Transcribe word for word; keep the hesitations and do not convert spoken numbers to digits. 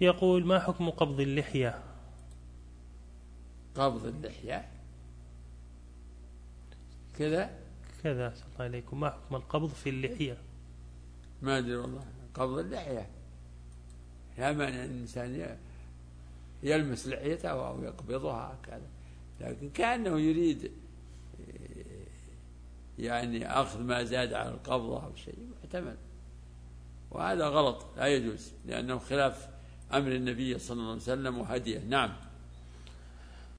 يقول: ما حكم قبض اللحية؟ قبض اللحية كذا كذا صلى الله عليكم، ما حكم القبض في اللحية؟ ما أدري والله. قبض اللحية لا معنى أن الإنسان يلمس لحيته أو يقبضها كذا، لكن كأنه يريد يعني أخذ ما زاد على القبضة أو شيء محتمل، وهذا غلط لا يجوز، لأنه خلاف أمر النبي صلى الله عليه وسلم وهديه. نعم.